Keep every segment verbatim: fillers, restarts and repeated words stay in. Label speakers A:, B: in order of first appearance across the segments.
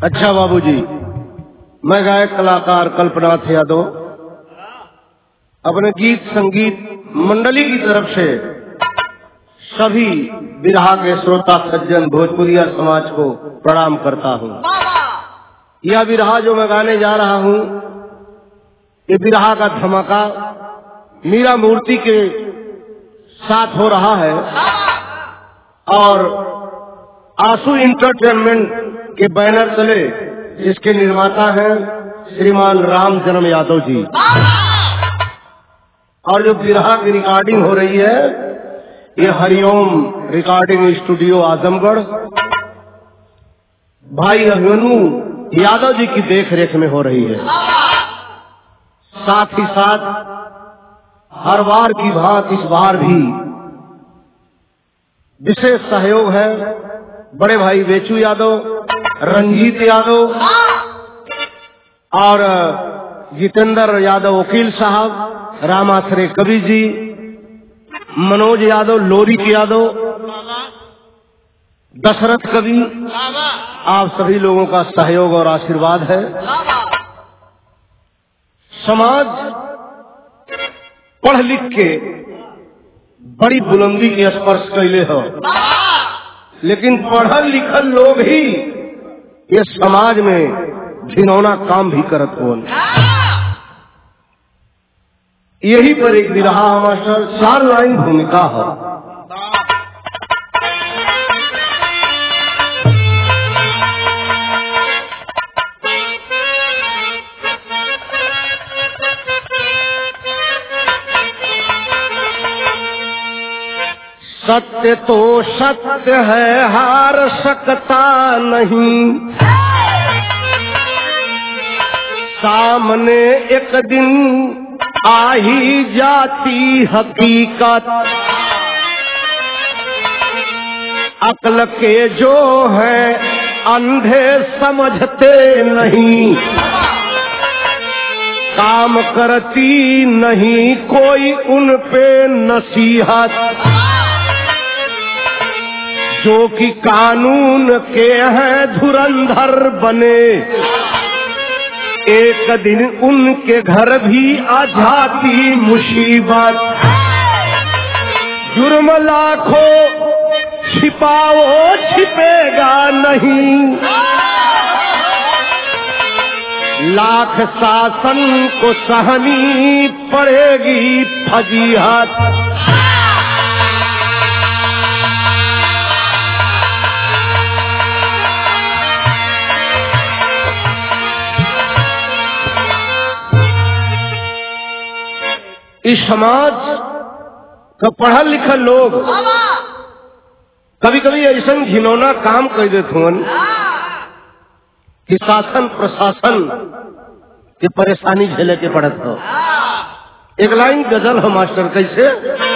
A: अच्छा बाबूजी, मैं गायक कलाकार कल्पनाथ यादव अपने गीत संगीत मंडली की तरफ से सभी बिरहा के श्रोता सज्जन भोजपुरिया समाज को प्रणाम करता हूँ। यह बिरहा जो मैं गाने जा रहा हूँ, ये बिरहा का धमाका मीरा मूर्ति के साथ हो रहा है और आंसू इंटरटेनमेंट के बैनर तले जिसके निर्माता हैं श्रीमान राम जन्म यादव जी। और जो बिरहा की रिकॉर्डिंग हो रही है ये हरिओम रिकॉर्डिंग स्टूडियो आजमगढ़ भाई अभिमन्यु यादव जी की देख रेख में हो रही है। साथ ही साथ हर बार की भांति इस बार भी विशेष सहयोग है बड़े भाई वेचू यादव, रंजीत यादव और जितेंद्र यादव वकील साहब, रामाश्रे कवि जी, मनोज यादव, लोरी यादव, दशरथ कवि, आप सभी लोगों का सहयोग और आशीर्वाद है। समाज पढ़ लिख के बड़ी बुलंदी के स्पर्श कैले हो, लेकिन पढ़ल लिखल लोग ही ये समाज में घिनौना काम भी करत हो। यही पर एक बिरहा मास्टर चार लाइन भूमिका हो। सत्य तो सत्य है, हार सकता नहीं, सामने एक दिन आ ही जाती हकीकत। अक्ल के जो है अंधे समझते नहीं, काम करती नहीं कोई उन पे नसीहत। जो कि कानून के हैं धुरंधर बने, एक दिन उनके घर भी आ जाती मुसीबत। जुर्म लाखों छिपाओ छिपेगा नहीं, लाख शासन को सहनी पड़ेगी फजीहत। इस समाज का पढ़ा लिखा लोग कभी कभी ऐसा घिनौना काम कर देते हैं कि शासन प्रशासन की परेशानी झेले के पड़त हो। एक लाइन गजल हो मास्टर, कैसे?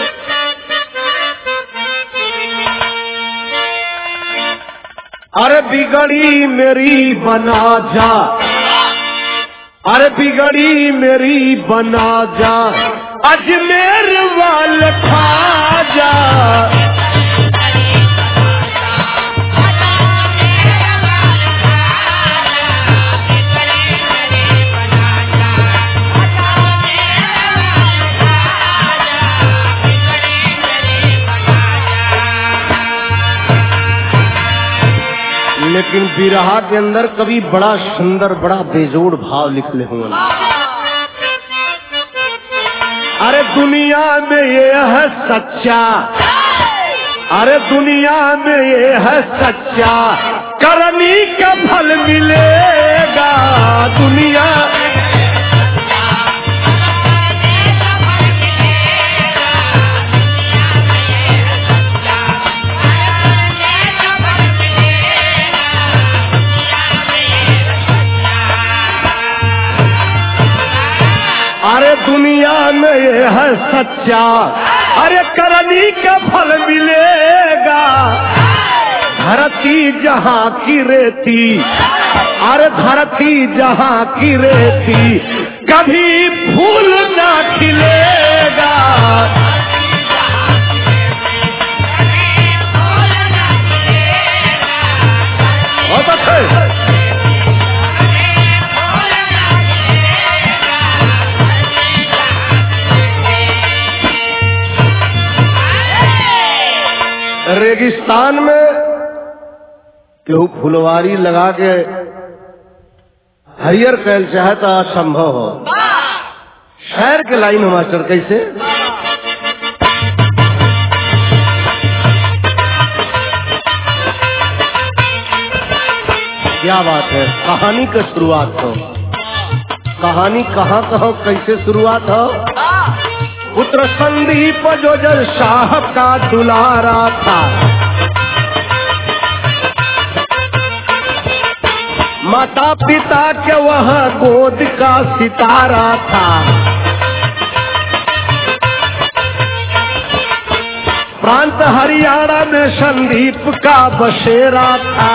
A: अरे बिगड़ी मेरी बना जा, अरे बिगड़ी मेरी बना जा, अजमेर वाल खा जा। लेकिन बिरहा के अंदर कभी बड़ा सुंदर बड़ा बेजोड़ भाव लिख ले हुए। अरे दुनिया में ये है सच्चा, अरे दुनिया में ये है सच्चा, करनी का फल मिलेगा। दुनिया अरे दुनिया में ये है सच्चा, अरे करनी का फल मिलेगा। धरती जहाँ की रेती, अरे धरती जहाँ की रेती, कभी फूल ना खिलेगा। बहुत अच्छे। रेगिस्तान में केहू फुलवारी लगा के हरियर कैल चाहे तो असंभव हो। शहर के लाइन हो मास्टर कैसे? क्या बात है, कहानी का शुरुआत हो। कहानी कहाँ कहो कैसे शुरुआत हो? पुत्र संदीप जो जल शाह का दुलारा था, माता पिता के वह गोद का सितारा था। प्रांत हरियाणा में संदीप का बसेरा था।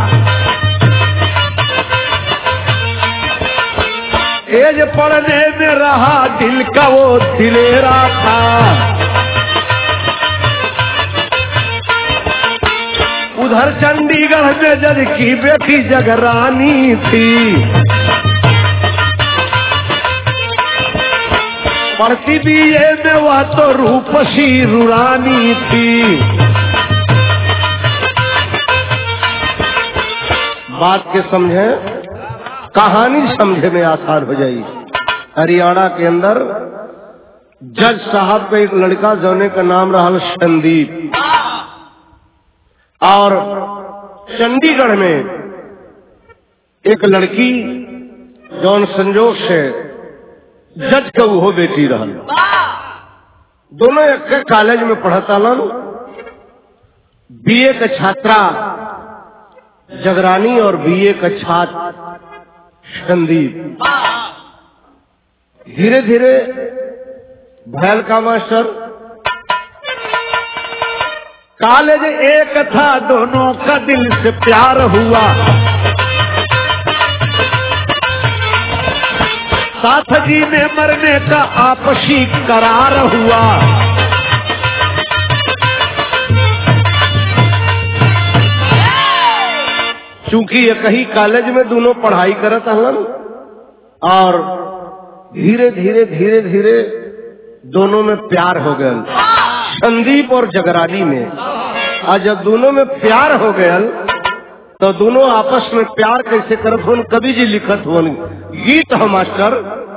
A: एज पढ़ने में रहा दिल का वो दिलेरा था। उधर चंडीगढ़ में जज की बेटी जगरानी थी, पढ़ती बीए में वह तो रूपसी रुरानी थी। बात के समझे, कहानी समझे में आसान हो जाएगी। हरियाणा के अंदर जज साहब का एक लड़का जौने का नाम रहा संदीप, और चंडीगढ़ में एक लड़की जौन संजोग से जज का वो बेटी रहल। दोनों एक कॉलेज में पढ़ता लन। बीए का छात्रा जगरानी और बीए का छात्र संदीप। धीरे धीरे भैल का मास्टर कॉलेज एक था, दोनों का दिल से प्यार हुआ। साथ जीने मरने का आपसी करार हुआ। चूंकि एक ही कॉलेज में दोनों पढ़ाई करत हलन, और धीरे धीरे धीरे धीरे दोनों में प्यार हो गया, संदीप और जगरानी में। और जब दोनों में प्यार हो गया तो दोनों आपस में प्यार कैसे करत हो, कवि जी लिखत हो गीत हो मास्टर।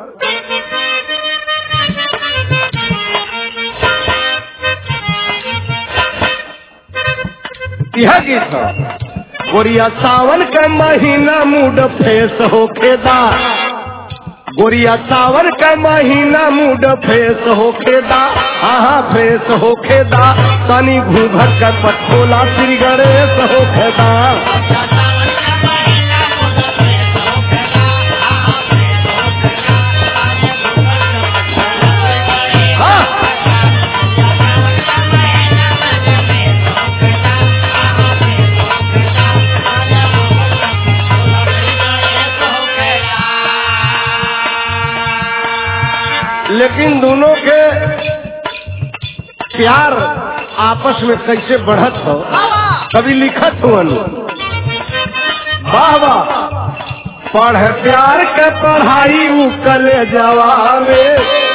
A: यह गीत हो, गोरिया सावन का महीना मूड फेस हो खेदा, गोरिया सावन का महीना मूड फेस हो खेदा, हाँ फेस हो खेदा, तनी घूंघट का पटोला श्री गणेश हो खेदा। लेकिन दोनों के प्यार आपस में कैसे बढ़त हो, कभी लिखत हो। वाह वाह, पढ़ प्यार के पढ़ाई उकले जवाने,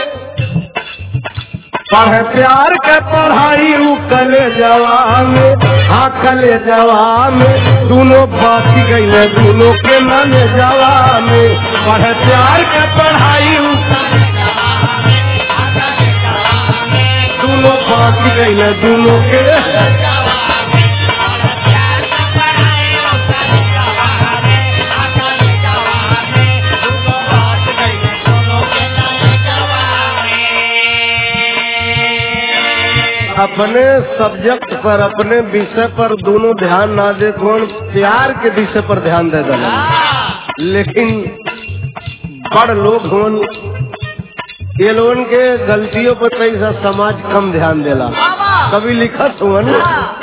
A: पढ़ प्यार के पढ़ाई उकले जवाने, हाँ कले जवाने, दोनों बात गई दोनों के मन जवाने। पढ़ प्यार के पढ़ाई दोनों बात गई दोनों के। अपने सब्जेक्ट पर, अपने विषय पर दोनों ध्यान ना दे, कौन प्यार के विषय पर ध्यान दे देना। लेकिन बड़ लोग होन, ये लोगन के गलतियों पर कैसा समाज कम ध्यान देला। कभी लिखत हुआ न,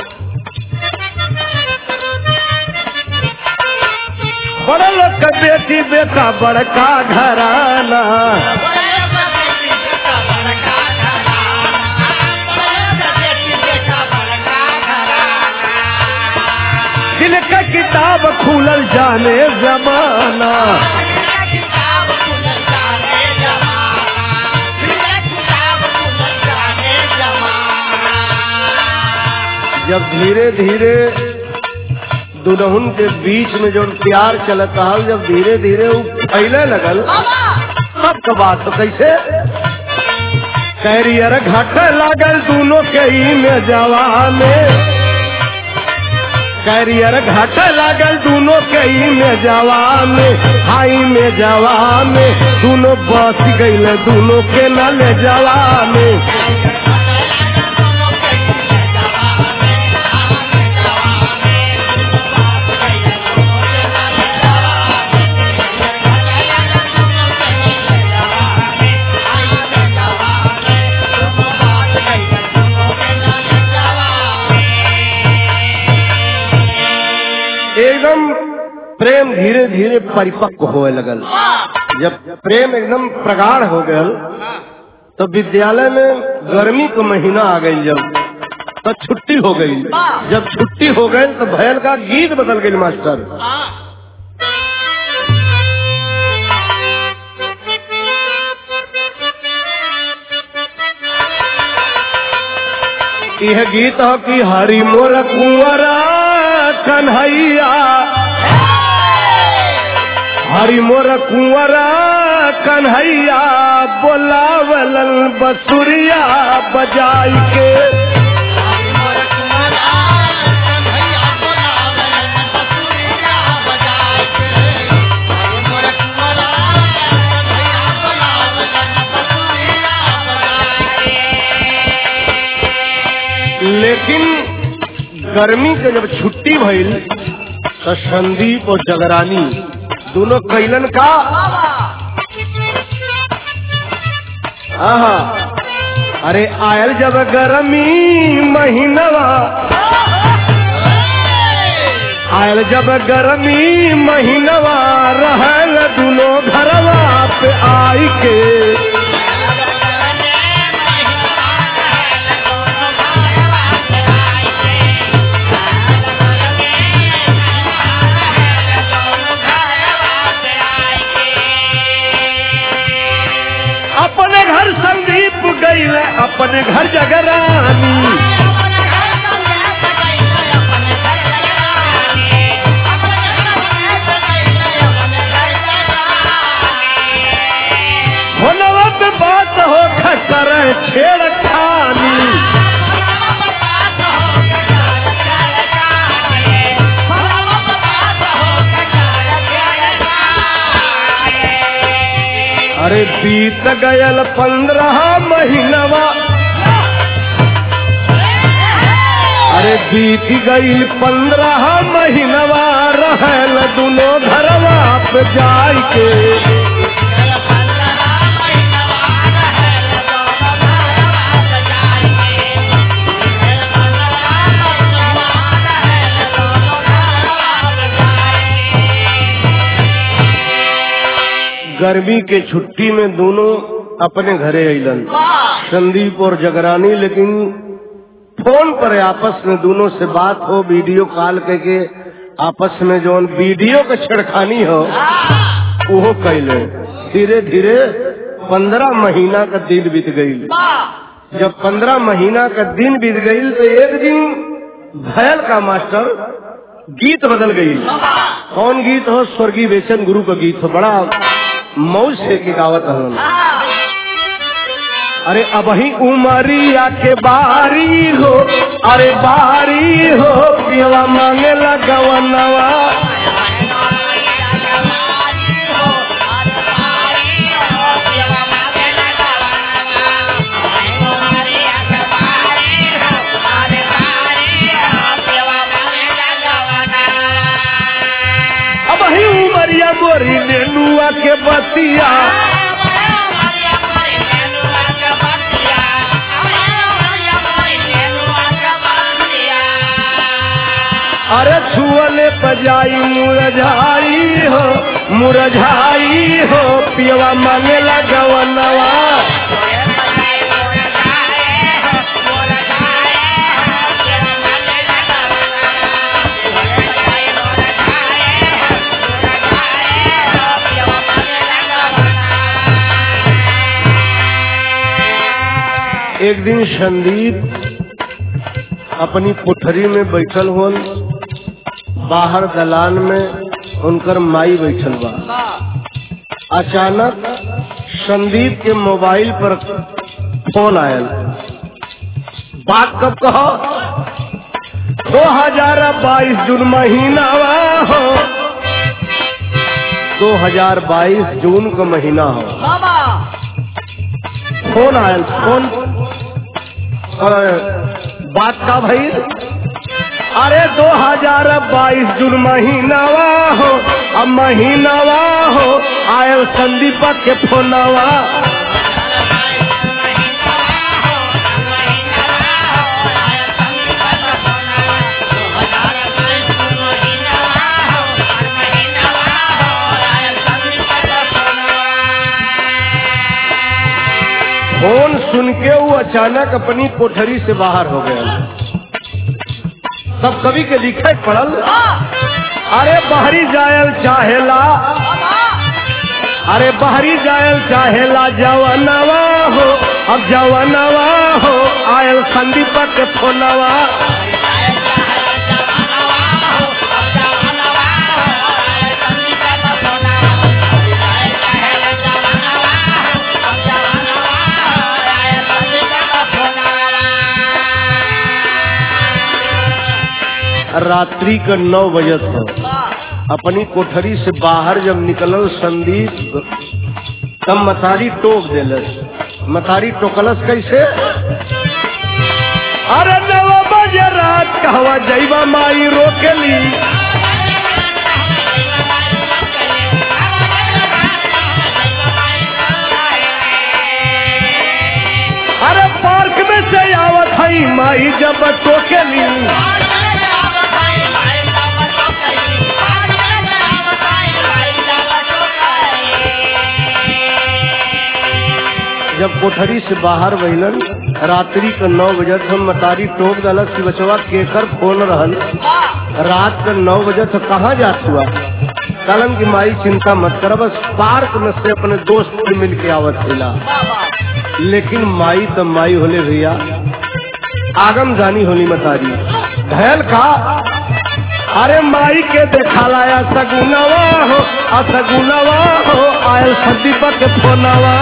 A: बड़ा लोग का बेटी बेटा बड़का घराना, दिल का किताब खुलल जाने जमाना। जब धीरे धीरे दुल्हन के बीच में जो प्यार चलता है, जब धीरे धीरे वो फैले लगल, सब का बात हो कैसे कैरियर घट लागल दोनों के ही में जवा में, कैरियर घट लागल दोनों के ही में जवा में, हाई में जवा में दोनों बस गईल दोनों के नल जवा में। एकदम प्रेम धीरे धीरे परिपक्व होए लगल। जब प्रेम एकदम प्रगाढ़ हो गल तो विद्यालय में गर्मी का महीना आ गई, जब तो छुट्टी हो गई। जब छुट्टी हो गई तो भैल का गीत बदल गई मास्टर। यह गीत हो कि हरि मोर कुंवरा कन्हैया, हरि मोर कुंवरा कन्हैया बोलावलन बसुरिया बजाई के। लेकिन गर्मी के जब छुट्टी भइल तो संदीप और जगरानी दोनों कैलन का आहा, अरे आयल जब गर्मी महीनवा, आयल जब गर्मी महीनवा रहल दोनों घरवा पे आई के। अपने घर संदीप गईल अपने घर जगरानी, होनवत बात हो खकर छेड़खानी। अरे बीत गयल पंद्रह महीनवा, अरे बीत गई पंद्रह महीनवा रहल दोनों घरवा पे जाई के। गर्मी के छुट्टी में दोनों अपने घरे अइलन संदीप और जगरानी, लेकिन फोन पर आपस में दोनों से बात हो, वीडियो कॉल करके आपस में जो वीडियो के छेड़खानी हो वो कैले। धीरे धीरे पंद्रह महीना का दिन बीत गई। जब पंद्रह महीना का दिन बीत गई तो एक दिन भैल का मास्टर गीत बदल गई। कौन गीत हो? स्वर्गीय बेचन गुरु का गीत हो, बड़ा मौज से की गावत है। अरे अब ही उमरिया के बारी हो, अरे बारी हो पियवा मांगे लगवनवा। अब ही उमरिया गोरी नेनुआ के बतिया, अरे छुअले पजाई मुरझाई हो, मुरझाई हो पियवा मांगे लगवनवा। एक दिन संदीप अपनी कोठरी में बैठल होल, बाहर दलान में उनकर माई बैठल बा। अचानक संदीप के मोबाइल पर फोन आयल। बात कब कहो? दो हजार बाईस जून महीना हो, दो हजार बाईस जून का महीना हो। फोन आयल। फोन बात का भाई? अरे दो हजार बाईस जून महीनावा हो, अब महीनावा हो आयल संदीप के फोनवा। फोन सुन के वो अचानक अपनी कोठरी से बाहर हो गया। सब कवि के लिखे पड़ल, अरे बाहरी जायल चाहेला, अरे बाहरी जायल चाहेला जवानवा हो, अब जवानवा हो आयल संदीप के फोनवा। रात्रि का नौ बजे हो, अपनी कोठरी से बाहर जब निकलल संदीप, तब मतारी टोक देलस। मतारी टोकलस कैसे? अरे नौ बजे रात कहवा जैबा माई रोकेली, अरे पार्क में से आवत हई माई जब टोकेली। जब कोठरी से बाहर बहिलन, रात्रि का नौ बजे हम मतारी टोक दलस कि बचवा केकर फोन रहल, रात का नौ बजे तो कहाँ जात हुआ। कलन की माई चिंता मत कर, बस पार्क में से अपने दोस्त से मिल के आवत हिला। लेकिन माई तो माई होले भैया, आगम जानी होली मतारी घयल का। अरे माई के देखा लाया सगुनवा हो, असगुनवा हो आयल संदीप के फोनवा।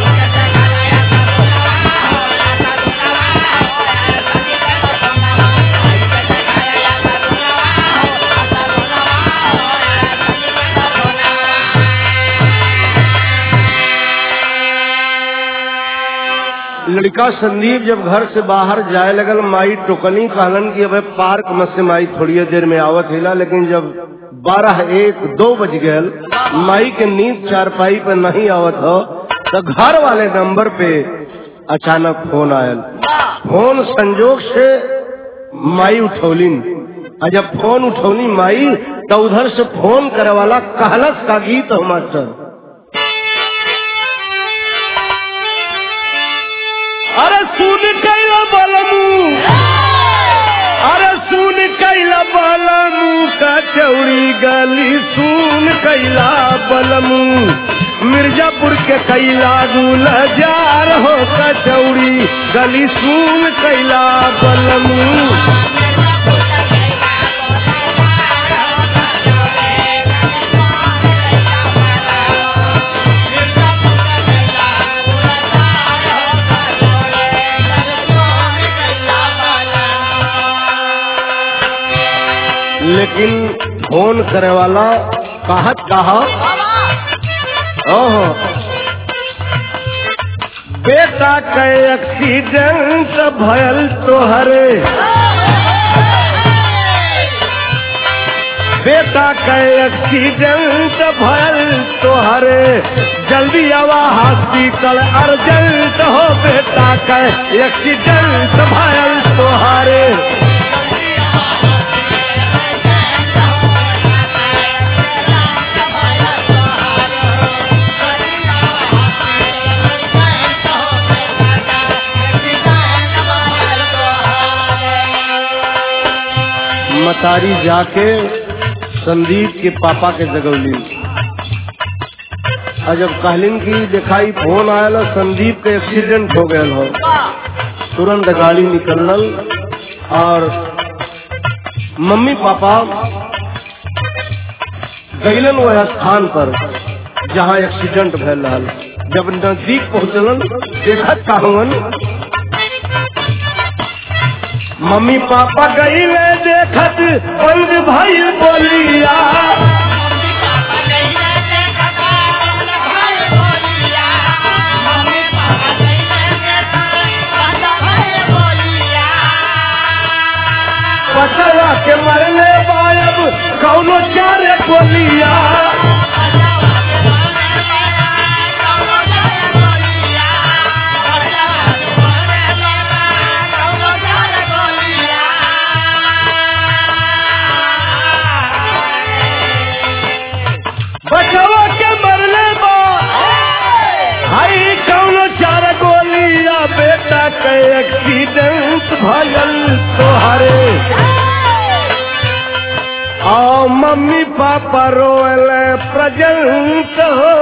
A: लड़का संदीप जब घर से बाहर जाए लगल, माई टोकनी कहलन कि अब पार्क में से माई थोड़ी देर में आवत हिला। लेकिन जब बारह एक दो बज गए, माई के नींद चारपाई पे नहीं आवत हो, तो घर वाले नंबर पे अचानक फोन आयल। फोन संजोग से माई उठौलिन, और जब फोन उठौली माई तो उधर से फोन करे वाला कहलस का गीत हो मास्टर। अरे सुन कैला बलमू, अरे सुन कैला बलमू कचौड़ी गली, सुन कैला बलमू मिर्जापुर के कैला गुलजार हो, कचौड़ी गली सुन कैला बलमू। लेकिन फोन करे वाला कहत कहा, ओहो बेटा के एक्सीडेंट भयल तोहरे, बेटा के एक्सीडेंट भयल तोहरे, जल्दी आवा हॉस्पिटल अर्जेंट हो, बेटा के एक्सीडेंट भयल तोहरे। मतारी जाके संदीप के पापा के जगौली, और जब कहलिन की दिखाई फोन आयल संदीप के एक्सीडेंट हो गया हो, तुरंत गाड़ी निकलल और मम्मी पापा गईलन वह स्थान पर जहाँ एक्सीडेंट भैल रहा। जब नजदीक पहुँचलन देखत का हुवन मम्मी पापा गईले देखत बंद भाई बोलिया बचवा के मरने बायब कौनो चारे बोलिया बचवा के मरने बा हाई कौनो चारे गोलिया बेटा के एक्सीडेंट भयल तोहरे और मम्मी पापा रोले प्रेजेंट हो।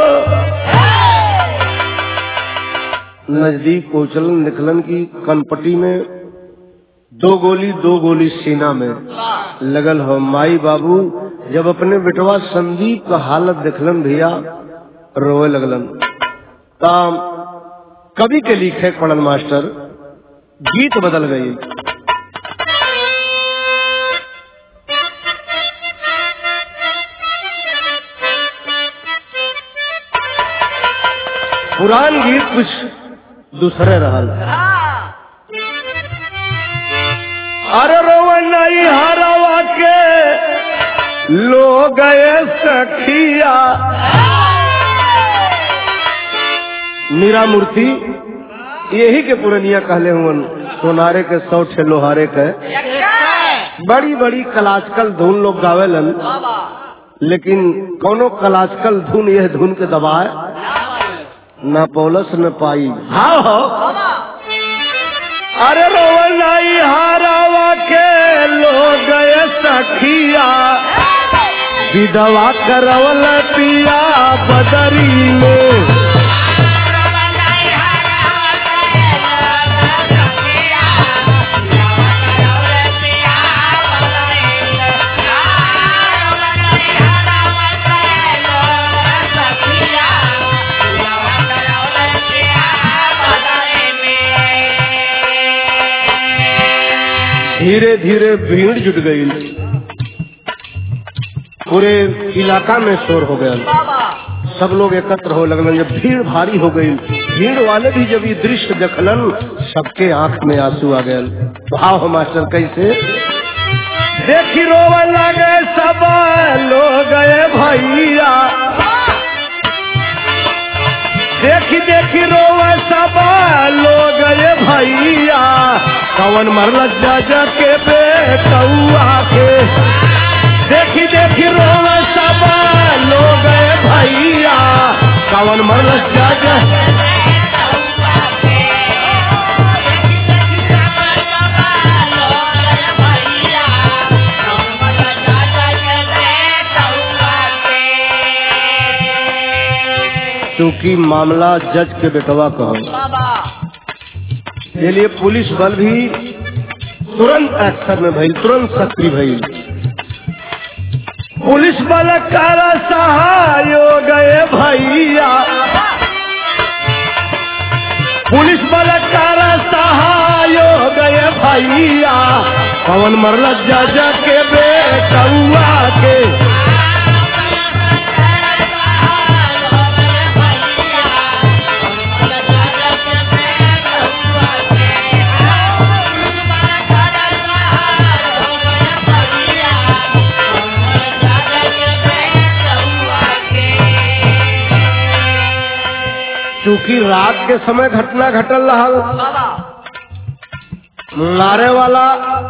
A: नजदीक पहुंचलन निकलन की कनपटी में दो गोली दो गोली सीना में लगल हो। माई बाबू जब अपने बेटवा संदीप का हालत देखलन भैया रोए लगलन। ताम कवि के लिखे पढ़ल मास्टर गीत बदल गई। पुरान गीत कुछ दूसरे रहल। अरे रोवनाई हरवा के लो गए सखिया मीरा मूर्ति यही के पुरनिया कहले हुन सोनारे के सौ ठे लोहारे के बड़ी बड़ी क्लासिकल धुन लोग गावेलन लेकिन कोनो क्लासिकल धुन यह धुन के दबाए न पौलस न पाई। हाँ हो अरे रोवनाई हारावा के लो गए सखिया विधवा करवल पिया बदरी में धीरे धीरे भीड़ जुट गई। पूरे इलाका में शोर हो गया। सब लोग एकत्र हो लगलन। जब भीड़ भारी हो गई भीड़ वाले भी जब ये दृश्य देखलन सबके आंख में आंसू आ गए। भाव मास्टर कैसे देखी रोवे लगे सब लोग गए भैया देखी देखी रोवे सब लोग गए भैया कवन मरल जा के बेटुआ के देखी देखी रोवे सब लोग गए भैया कवन मरल जा क्योंकि मामला जज के बेटवा का ये लिए पुलिस बल भी तुरंत एक्शन में भई तुरंत सक्रिय भई। पुलिस बल कर सहाय गए भैया पुलिस बल कर सहाय गए भैया पवन मरल जज के बेटुआ के क्योंकि रात के समय घटना घटल रहल मारे वाला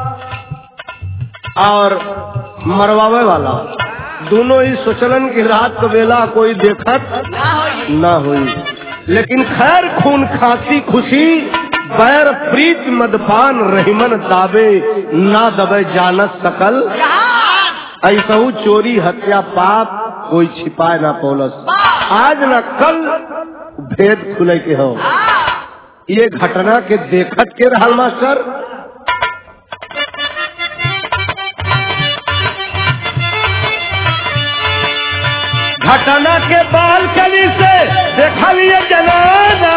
A: और मरवावे वाला दोनों ही सोचलन कि रात को बेला कोई देखत ना हुई। लेकिन खैर खून खासी खुशी बैर प्रीत मदपान रहीमन दावे ना दबे जानत सकल ऐसा चोरी हत्या पाप कोई छिपाए ना पौलस। आज न कल भेद खुले के हो। ये घटना के देखत के रहल मास्टर घटना के बालकनी से देखा लिया जनाना,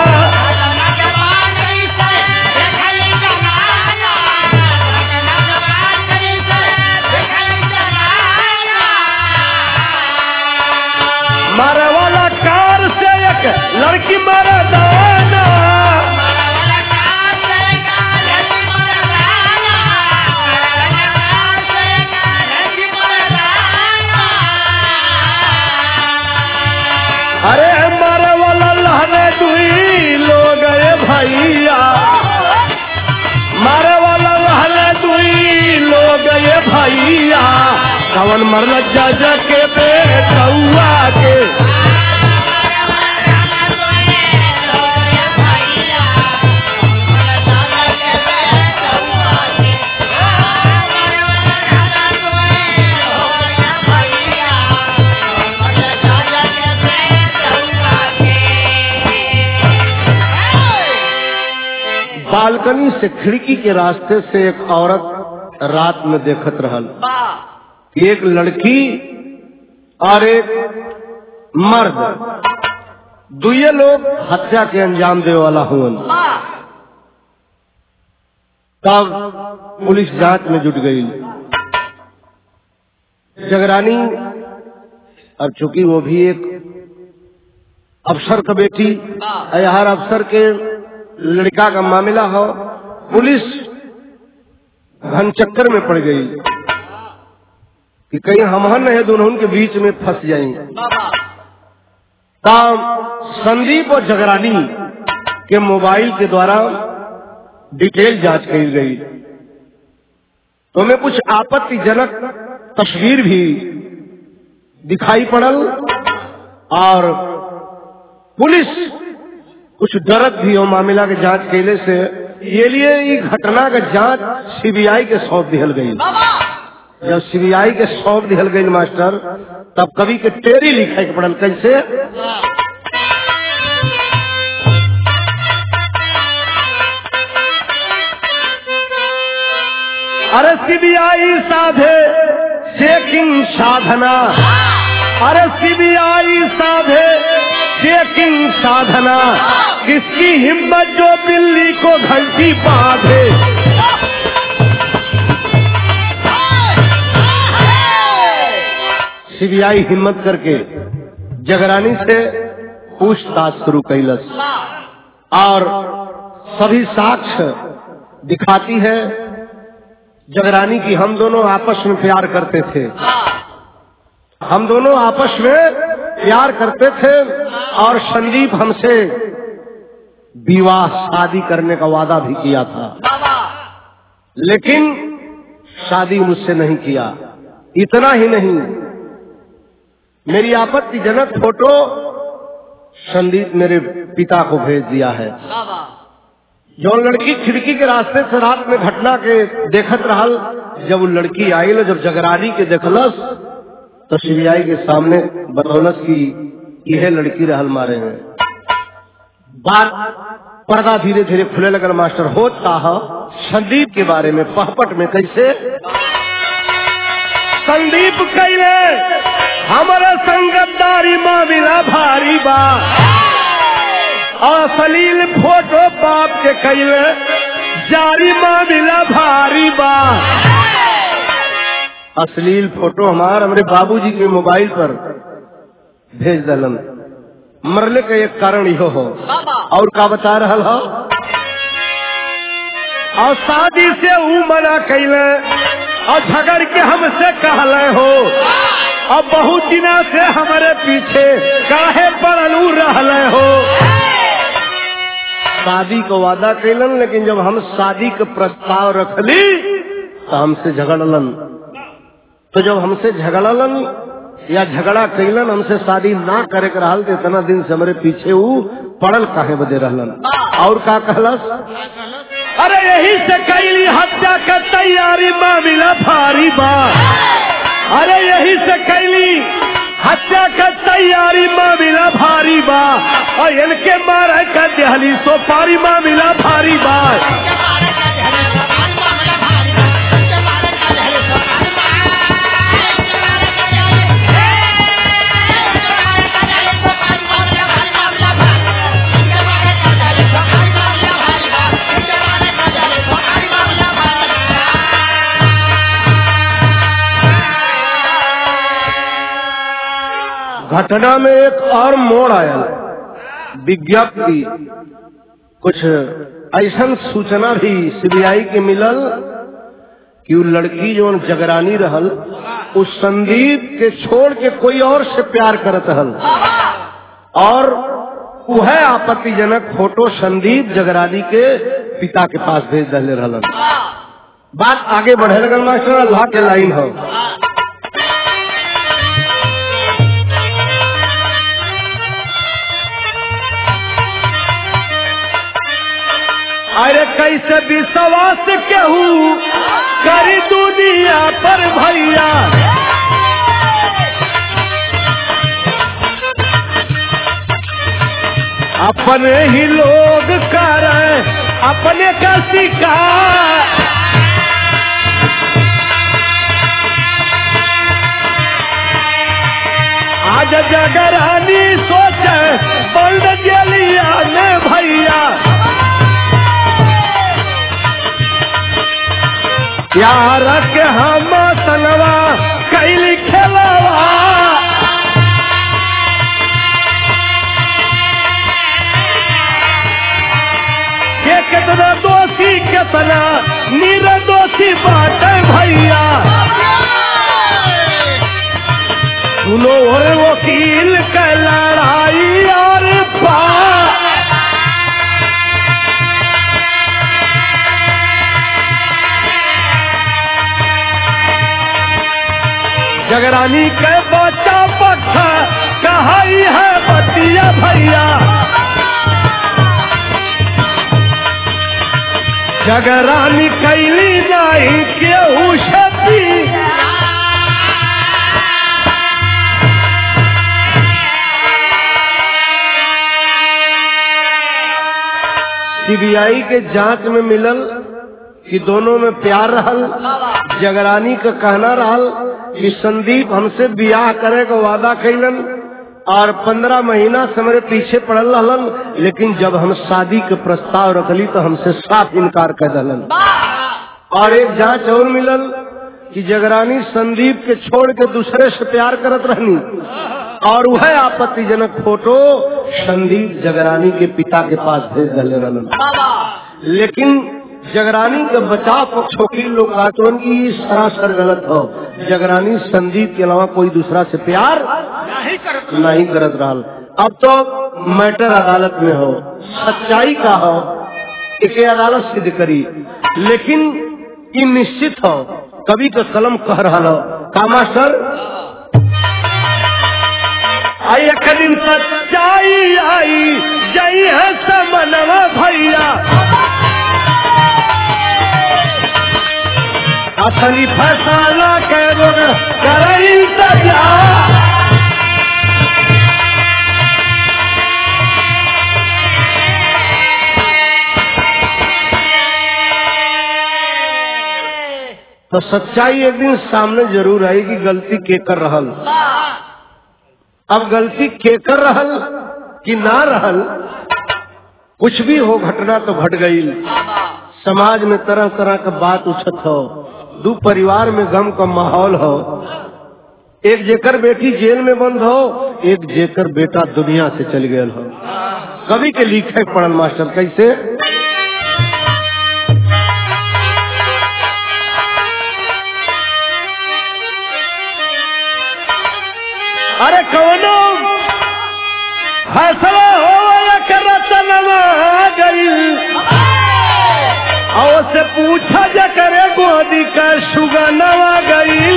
A: मारे वाला कार से एक लड़की मारा दाना, अरे मारे वाला लहने दुई लोग भैया, मारे वाला लहने दुई लोग भैया, कवन मरल जज के बेटुआ के, बालकनी से खिड़की के रास्ते से एक औरत रात में देखत रहल, एक लड़की और एक मर्द दुए लोग हत्या के अंजाम दे वाला हुन। तब पुलिस जांच में जुट गई। जगरानी अब चूंकि वो भी एक अफसर का बेटी, हर अफसर के लड़का का मामला हो, पुलिस घन चक्कर में पड़ गई कि कहीं हमहन है दोनों के बीच में फंस जाएंगे। तब संदीप और जगरानी के मोबाइल के द्वारा डिटेल जांच की गई, तो में कुछ आपत्तिजनक तस्वीर भी दिखाई पड़ल और पुलिस कुछ डरत भी हो मामला के जांच कैले से, ये लिए ये घटना का जांच सीबीआई के सौंप दिहल गई। जब सीबीआई के सौंप दिहल गई मास्टर, तब कवि के टेरी लिखे के पड़ल कैसे, अरे सीबीआई साधे चेकिंग साधना, अरे सीबीआई साधे चेकिंग साधना, किसकी हिम्मत जो बिल्ली को घंटी बांधे, सीबीआई हिम्मत करके जगरानी से पूछताछ शुरू कैलस और सभी साक्ष्य दिखाती है जगरानी की हम दोनों आपस में प्यार करते थे, हम दोनों आपस में प्यार करते थे और संदीप हमसे विवाह शादी करने का वादा भी किया था, लेकिन शादी मुझसे नहीं किया। इतना ही नहीं, मेरी आपत्तिजनक फोटो संदीप मेरे पिता को भेज दिया है। जो लड़की खिड़की के रास्ते से रात में घटना के देखत रहल, जब वो लड़की आई, जब जगरानी के देखलस तो सीबीआई के सामने बतौलस की यह लड़की रहल मारे हैं। बात पर्दा धीरे धीरे खुले लगल मास्टर। होता है संदीप के बारे में पहपट में कैसे, संदीप कैले हमारे संगतदारी मामिला भारी बा, असलील फोटो बाप के कैले जारी मामिला भारी बा। अश्लील फोटो हमार हमारे बाबूजी के मोबाइल पर भेज दलन, मरले का एक कारण यो हो और का बता रहा हो, और शादी से ऊ मना कैले और झगड़ के हमसे कहले हो, और बहुत दिना से हमारे पीछे काहे पड़लू रहले हो। शादी को वादा कैलन, लेकिन जब हम शादी के प्रस्ताव रखली तो हमसे झगड़लन, तो जब हमसे झगड़लन या झगड़ा कैलन, हमसे शादी ना करे के रहल, तो इतना दिन से हमारे पीछे ऊ पड़ल काहे बदे रहलन। और का कहलस, अरे यही से कैली हत्या का तैयारी मामिला भारी बा, अरे यही से कैली हत्या का तैयारी मामिला भारी बा, और इनके मारा का देहली सो पारी मामिला भारी बा। घटना में एक और मोड़ आया। विज्ञप्ति कुछ ऐसा सूचना भी सीबीआई के मिलल कि वो लड़की जो जगरानी रहल उस संदीप के छोड़ के कोई और से प्यार करत रहल और वह आपत्तिजनक फोटो संदीप जगरानी के पिता के पास भेज दिले रहल। बात आगे बढ़े लगल मास्टर, अल्लाह के लाइन हो। अरे कैसे विश्वास केहू करी दुनिया पर भैया, अपने ही लोग कर अपने का शिकार। आज जगरानी सोचे बंद जलिया ने भैया, यार के हम तनवा कैली खेलवा, के कितना दोषी कितना निर्दोषी बात भैया। सुनो और वकील का लड़ाई और बात, जगरानी के बच्चा पक्का कहाई है बतिया भैया, जगरानी कैली नहीं केहू शक्ति। सीबीआई के जांच में मिलल कि दोनों में प्यार रहल। जगरानी का कहना रहल कि संदीप हमसे ब्याह करे का वादा कैलन और पंद्रह महीना से मेरे पीछे पड़ल रहलन, लेकिन जब हम शादी के प्रस्ताव रखली तो हमसे साफ इनकार कर दिलन। और एक जांच और मिलल कि जगरानी संदीप के छोड़ के दूसरे से प्यार करत रहनी और वह आपत्तिजनक फोटो संदीप जगरानी के पिता के पास भेज दिले रहलन। लेकिन जगरानी का बचाव पक्ष वकील लोग आचरण की सरासर गलत हो। जगरानी संदीप के अलावा कोई दूसरा से प्यार नहीं करत नहीं करत रहा। अब तो मैटर अदालत में हो, सच्चाई का हो, एक अदालत सिद्ध करी, लेकिन ये निश्चित हो कभी का कलम कह रहा हो का मास्टर आई एक दिन सच्चाई आई जई है समनवा भैया, असली फैसला के लोग करई सजा। तो सच्चाई एक दिन सामने जरूर आएगी, गलती के कर रहल। अब गलती के कर रहल कि ना रहल, कुछ भी हो घटना तो घट गई। समाज में तरह तरह का बात उछत हो, दो परिवार में गम का माहौल हो, एक जेकर बेटी जेल में बंद हो, एक जेकर बेटा दुनिया से चल गया हो। कवि के लिखे पढ़ल मास्टर कैसे अरे कौनो फैसला हो या कर चलना गई और से पूछा जा करे गोदी का सुगनवा गई।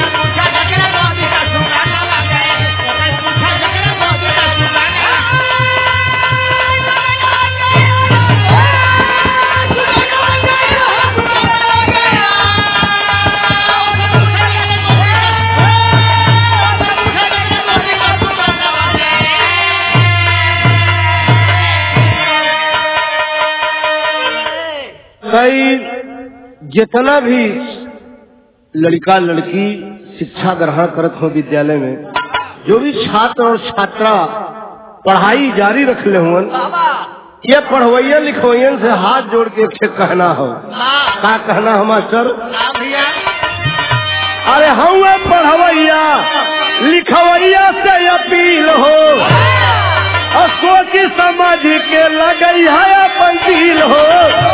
A: कई जितना भी लड़का लड़की शिक्षा ग्रहण करत हो विद्यालय में, जो भी छात्र और छात्रा पढ़ाई जारी रख ले हुन, ये पढ़वैया लिखवैयन से हाथ जोड़ के एक कहना हो। का कहना हो मास्टर? अरे हम पढ़वैया लिखवैया से अपील हो और सोच समझ के लगई है अपन दिल हो।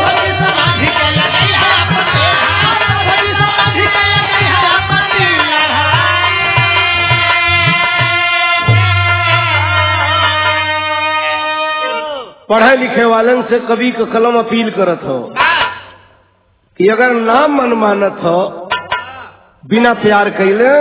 A: पढ़े लिखे वालन से कवि का कलम अपील करत हो कि अगर ना मन मानत हो बिना प्यार कैले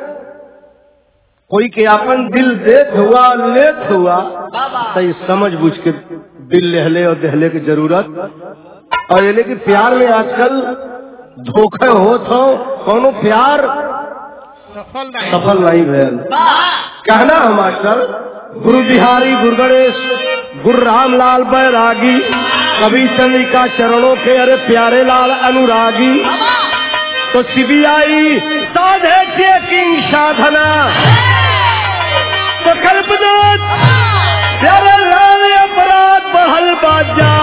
A: कोई के अपन दिल देत हुआ लेत हुआ सही समझ बुझ के दिल लेहले और देहले की जरूरत। और ये कि प्यार में आजकल धोखे होत हो, कोनो प्यार सफल नहीं सफल नहीं भेल। कहना है मास्टर गुरु बिहारी गुरु गणेश गुरु रामलाल बैरागी कवि चंद्रिका चरणों के अरे प्यारे लाल अनुरागी। तो सीबीआई साधे चेकिंग साधना तो कल्पनाथ प्यारे लाल अपराध बढ़ल बाजा